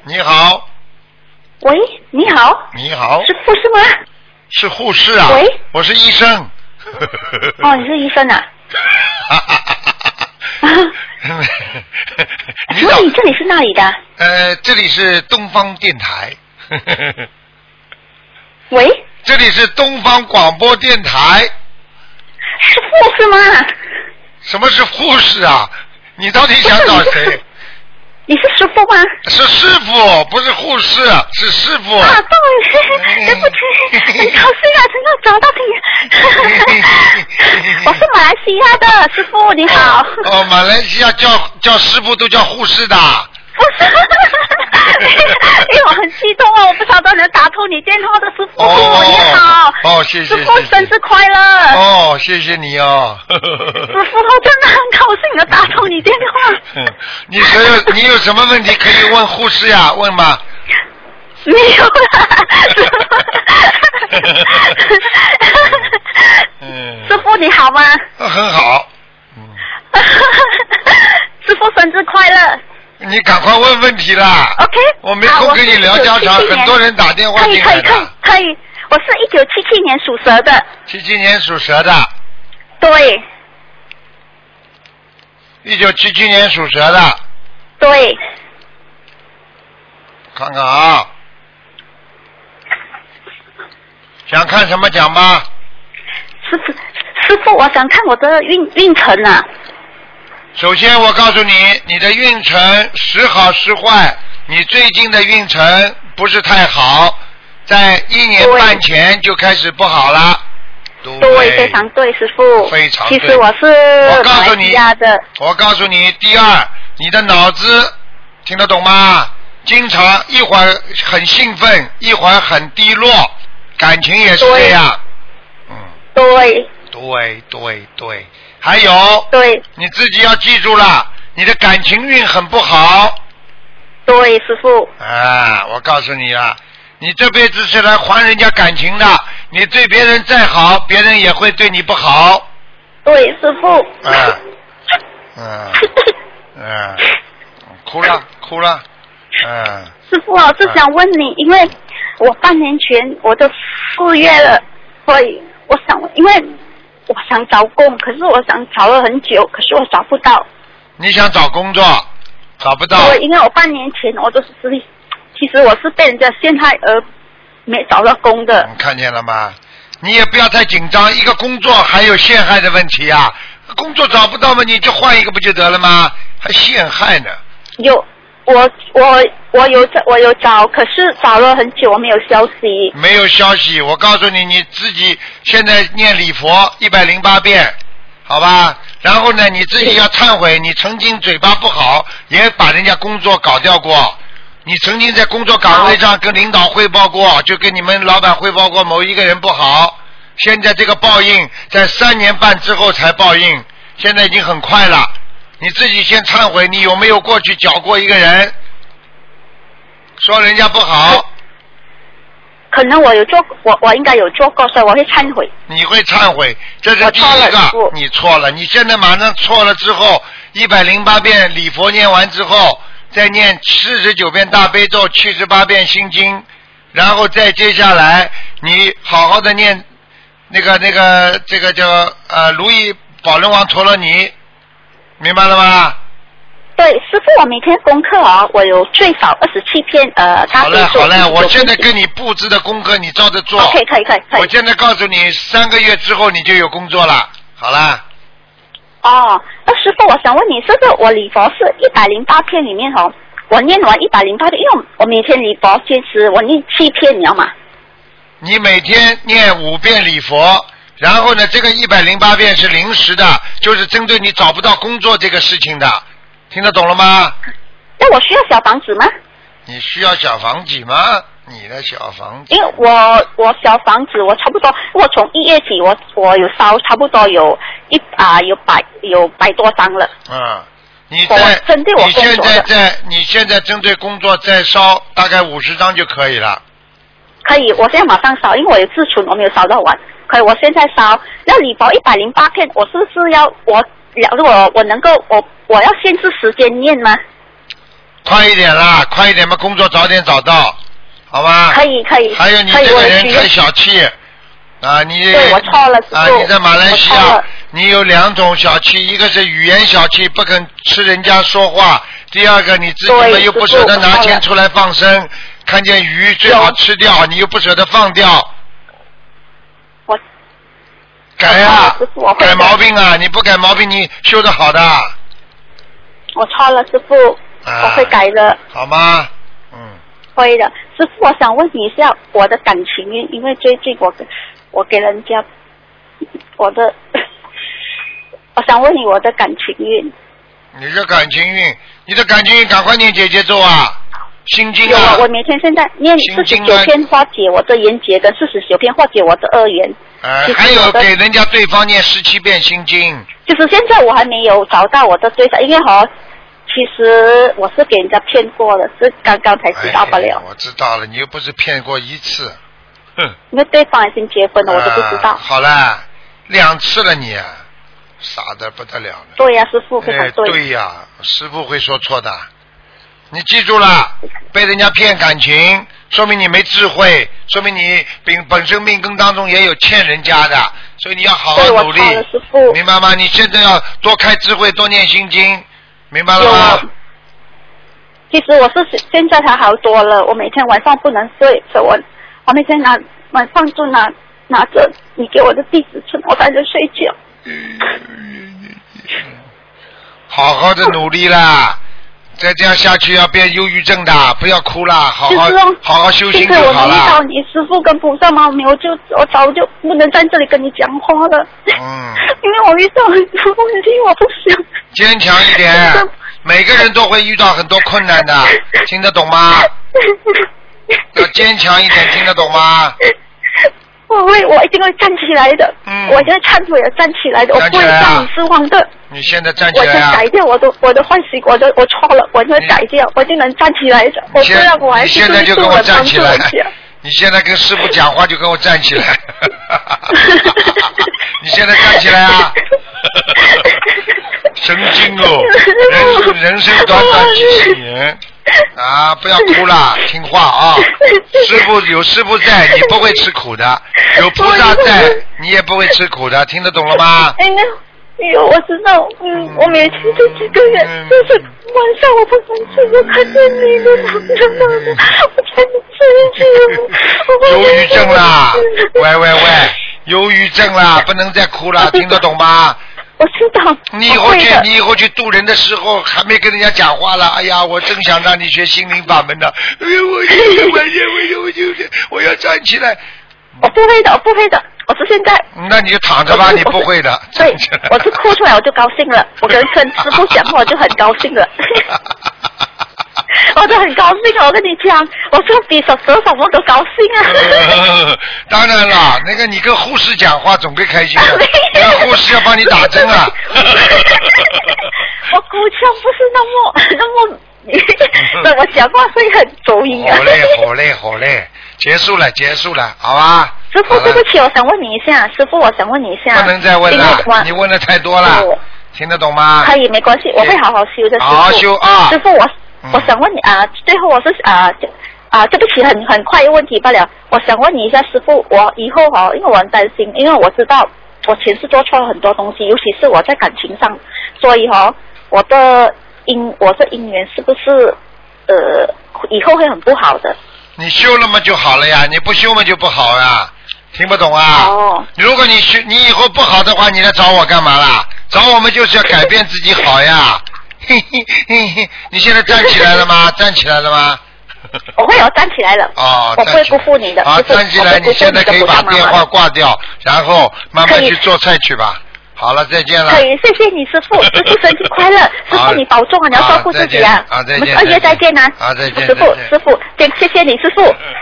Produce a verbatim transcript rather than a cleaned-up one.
你好。 喂，你好。 你好。 是护士吗？ 是护士啊。 喂， 我是医生。 哦，你是医生啊？ 你所以你这里是哪里的？ 呃，这里是东方电台。 喂？ 这里是东方广播电台。 是护士吗？ 什么是护士啊？你到底想找谁？ 你是师傅吗？ 是师傅，不是护士，是师傅。 啊，对，对不起，很高兴啊，能够找到你。我是马来西亚的师傅，你好。 哦，哦马来西亚叫叫师傅都叫护士的。 不是，因为我很激动啊，我不晓得能打通你电话的师傅。哦，你好。 哦，谢谢。 师傅生日快乐。 哦，谢谢你哦。 师傅，我真的很高兴能打通你电话。 你是你有什么问题可以问护士呀？问吧。 没有啦。 嗯。 师傅你好吗？ 很好。嗯。 师傅生日快乐。 你赶快问问题啦 ！OK， 我没空跟你聊家常，很多人打电话进来的。 可以可以可以可以，我是一九七七年属蛇的。 七七年属蛇的。 对。 一九七七年属蛇的。 对。 看看啊，想看什么讲吧？ 师傅，师傅，我想看我的运运程啊。 首先我告诉你，你的运程时好时坏，你最近的运程不是太好，在一年半前就开始不好了。对， 对，非常对，师傅。 非常对。 其实我是马来西亚的。 我告诉你，第二，你的脑子听得懂吗？经常一会儿很兴奋，一会儿很低落，感情也是这样。嗯。 对。 对对对。还有， 对， 你自己要记住了，你的感情运很不好。 对，师傅。 啊，我告诉你了，你这辈子是来还人家感情的，你对别人再好，别人也会对你不好。 对，师傅。 啊，嗯，嗯，哭了，哭了，嗯。 师傅，我是想问你，因为我半年前我就四月了，所以我想，因为。我想找工，可是我想找了很久，可是我找不到。 你想找工作，找不到？ 对，因为我半年前我都是私立，其实我是被人家陷害而没找到工的。 你看见了吗？你也不要太紧张，一个工作还有陷害的问题啊！工作找不到嘛，你就换一个不就得了吗？还陷害呢？ 有。我我我有找我有找，可是找了很久，我没有消息。 没有消息，我告诉你，你自己现在念礼佛一百零八遍，好吧？然后呢，你自己要忏悔，你曾经嘴巴不好，也把人家工作搞掉过。你曾经在工作岗位上跟领导汇报过，就跟你们老板汇报过某一个人不好。现在这个报应在三年半之后才报应，现在已经很快了。你自己先忏悔，你有没有过去搅过一个人，说人家不好？ 可能我有做，我我应该有做过，所以我会忏悔。 你会忏悔，这是第一个。你错了，你现在马上错了之后，一百零八遍礼佛念完之后，再念四十九遍大悲咒，七十八遍心经，然后再接下来你好好的念那个那个这个叫呃如意宝轮王陀罗尼。明白了吗？ 对，师傅，我每天功课啊，我有最少二十七篇呃大悲咒。 好嘞，好嘞，我现在跟你布置的功课，你照着做。 OK， 可以，可以，可以。 我现在告诉你，三个月之后你就有工作了。好啦。 哦，那师傅，我想问你，是不是我礼佛是一百零八篇里面哦，我念完一百零八篇，因为我每天礼佛坚持我念七篇，你知道吗？ 你每天念五遍礼佛。然后呢，这个一百零八遍是临时的，就是针对你找不到工作这个事情的，听得懂了吗？ 那我需要小房子吗？ 你需要小房子吗？你的小房子？ 因为我我小房子我差不多，我从一月起我我有烧差不多有一啊、呃、有百有百多张了。 嗯，你在针对我你现在在你现在针对工作再烧大概五十张就可以了。 可以，我现在马上烧，因为我有自存，我没有烧到完。可以，我现在烧。那礼佛一百零八片，我是不是要我如果我能够我我要限制时间念吗？ 快一点啦，快一点吧，工作早点找到，好吧？ 可以可以。 还有你这个人太小气啊！你对我错了，师啊！你在马来西亚，你有两种小气，一个是语言小气，不肯吃人家说话；第二个你自己嘛又不舍得拿钱出来放生，看见鱼最好吃掉，你又不舍得放掉。 我改啊！改毛病啊！你不改毛病，你修得好的。 我错了，师傅， 啊、 我会改的。 好吗？嗯。 会的，师傅，我想问你一下我的感情运，因为最近我我给人家我的，我想问你我的感情运。 你的感情运，你的感情运，赶快念姐姐咒啊，心经啊。 有，我每天现在念四十九篇化解我的冤结，跟四十九篇化解我的恶缘。 呃，还有给人家对方念十七遍心经。 就是现在我还没有找到我的对象，因为哈。其实我是给人家骗过的，是刚刚才知道不了、 哎。我知道了，你又不是骗过一次，哼。 因为对方已经结婚了，呃、我都不知道。 好了，两次了你，傻得不得了了。 对呀、啊，师傅非常对。 哎、对呀、啊，师傅会说错的。你记住了，被人家骗感情，说明你没智慧，说明你本本身命根当中也有欠人家的，所以你要好好努力。 对，我师傅。 明白吗？你现在要多开智慧，多念心经。明白了吗？ 其实我是现在才好多了，我每天晚上不能睡，所以我我每天拿晚上就拿拿着你给我的地址册，我在这睡觉。 好好的努力啦，再这样下去要变忧郁症的，不要哭啦，好好、 就是、 好好修行就好了。 我没遇到你师父跟菩萨妈咪，我就我早就不能在这里跟你讲话了。 嗯。 因为我遇到很多问题，我不想。 坚强一点，每个人都会遇到很多困难的，听得懂吗？要坚强一点，听得懂吗？ 我会，我一定会站起来的。 嗯。 我一定会忏悔的，站起来的， 站起来啊、 我不会让你失望的。 你现在站起来啊！ 我就改掉我的我的坏习惯，我的我错了，我就会改掉，我就能站起来的。我不然我还是现在就跟我站起来。 你现在跟师父讲话就跟我站起来。你现在站起来啊！神经哦，人人生短短几十年啊！不要哭了，听话啊！师父有师父在，你不会吃苦的；有菩萨在，你也不会吃苦的。听得懂了吗？ 哎那。哎呦，我知道，嗯，我每天这几个月，嗯、就是晚上我不能睡，我看见你的躺着妈妈，我才能睡觉。 忧郁症啦，喂喂喂，忧郁症啦，不能再哭了，听得懂吗？ 我知道。 你以后去，你以后去渡人的时候，还没跟人家讲话了。哎呀，我真想让你学心灵法门的。哎呀，我我我我我我要站起来。 我不会的，我不会的。我是现在， 那你就躺着吧，你不会的。 对，我是哭出来我就高兴了，我跟跟师父讲话我就很高兴了，我都很高兴啊！我跟你讲，我说比手折手我都高兴啊。 呃、当然了，那个你跟护士讲话总归开心的，那个护士要帮你打针啊。 我哭腔不是那么那么。对，我讲话会很走音啊。 好嘞，好嘞，好嘞，结束了，结束了，好吧？ 师傅，对不起，我想问你一下，师傅，我想问你一下。 不能再问了，你问的太多了，听得懂吗？ 可以，没关系，我会好好修的。 好好修啊！ 师傅，我、嗯、我想问你啊，最后我是啊啊，对不起，很很快一个问题罢了。我想问你一下，师傅，我以后哈、哦，因为我很担心，因为我知道我前世做错了很多东西，尤其是我在感情上，所以哈、哦，我的。因我这姻缘是不是呃以后会很不好的？ 你修了嘛就好了呀，你不修嘛就不好呀，听不懂啊？ 哦。 如果你修你以后不好的话，你来找我干嘛啦？找我们就是要改变自己好呀。嘿嘿嘿嘿，你现在站起来了吗？站起来了吗？ 我会有站起来了。 哦。 我不会辜负你的。 好，站起来，你现在可以把电话挂掉，然后慢慢去做菜去吧。好了，再见了。 可以，谢谢你师傅，师傅身体快乐，师傅你保重啊，你要照顾自己啊。 啊，再见。 我们二月再见啊。 啊，再见。 师傅，师傅，谢谢你师傅。